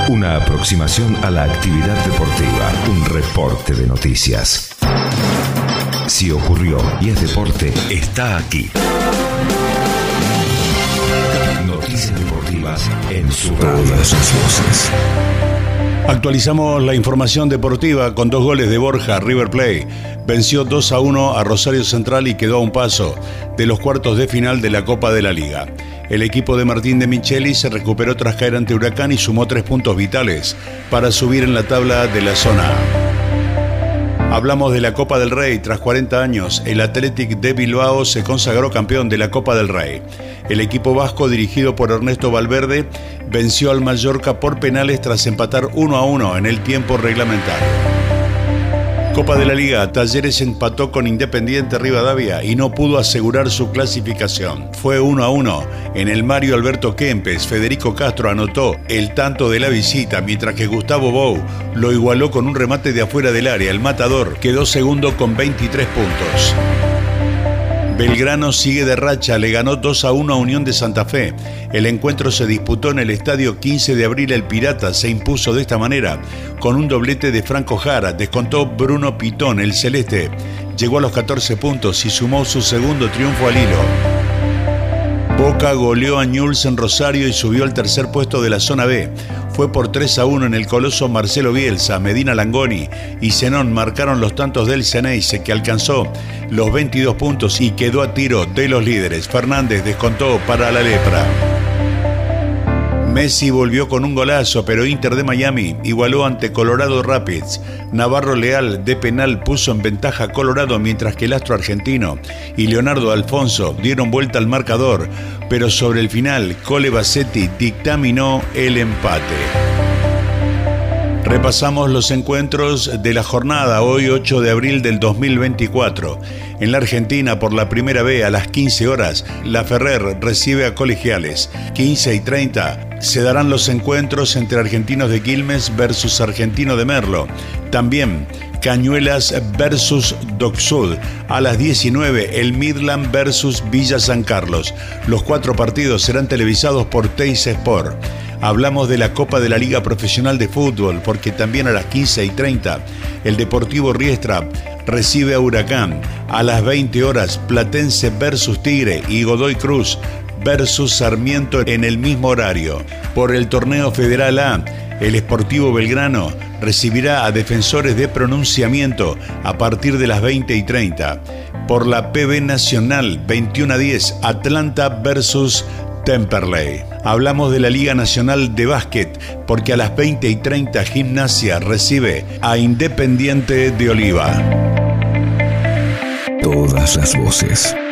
Una aproximación a la actividad deportiva, un reporte de noticias. Si ocurrió y es deporte, está aquí. Noticias deportivas en su radio. Todas sus voces. Actualizamos la información deportiva con 2 goles de Borja. River Plate venció 2-1 a Rosario Central y quedó a un paso de los cuartos de final de la Copa de la Liga. El equipo de Martín de Micheli se recuperó tras caer ante Huracán y sumó 3 puntos vitales para subir en la tabla de la zona A. Hablamos de la Copa del Rey. Tras 40 años, el Athletic de Bilbao se consagró campeón de la Copa del Rey. El equipo vasco, dirigido por Ernesto Valverde, venció al Mallorca por penales tras empatar 1-1 en el tiempo reglamentario. Copa de la Liga, Talleres empató con Independiente Rivadavia y no pudo asegurar su clasificación. Fue 1-1 en el Mario Alberto Kempes. Federico Castro anotó el tanto de la visita, mientras que Gustavo Bou lo igualó con un remate de afuera del área. El Matador quedó segundo con 23 puntos. Belgrano sigue de racha, le ganó 2-1 a Unión de Santa Fe. El encuentro se disputó en el estadio 15 de abril. El Pirata se impuso de esta manera con un doblete de Franco Jara. Descontó Bruno Pitón. El Celeste llegó a los 14 puntos y sumó su segundo triunfo al hilo. Boca goleó a Newell's en Rosario y subió al tercer puesto de la zona B. Fue por 3-1 en el coloso. Marcelo Bielsa, Medina Langoni y Zenón marcaron los tantos del Ceneice, que alcanzó los 22 puntos y quedó a tiro de los líderes. Fernández descontó para la Lepra. Messi volvió con un golazo, pero Inter de Miami igualó ante Colorado Rapids. Navarro Leal de penal puso en ventaja a Colorado, mientras que el astro argentino y Leonardo Alfonso dieron vuelta al marcador, pero sobre el final Cole Bassetti dictaminó el empate. Repasamos los encuentros de la jornada, hoy 8 de abril del 2024. En la Argentina, por la primera vez a las 15 horas, La Ferrer recibe a Colegiales. 15:30 se darán los encuentros entre Argentinos de Quilmes versus Argentino de Merlo. También Cañuelas versus Dock Sud. A las 19, el Midland versus Villa San Carlos. Los 4 partidos serán televisados por Teis Sport. Hablamos de la Copa de la Liga Profesional de Fútbol, porque también a las 15:30 el Deportivo Riestra recibe a Huracán. A las 20 horas, Platense versus Tigre y Godoy Cruz versus Sarmiento en el mismo horario. Por el torneo Federal A, el Sportivo Belgrano recibirá a Defensores de Pronunciamiento a partir de las 20:30. Por la PB Nacional, 21:10, Atlanta versus Temperley. Hablamos de la Liga Nacional de Básquet, porque a las 20:30 Gimnasia recibe a Independiente de Oliva. Todas las voces.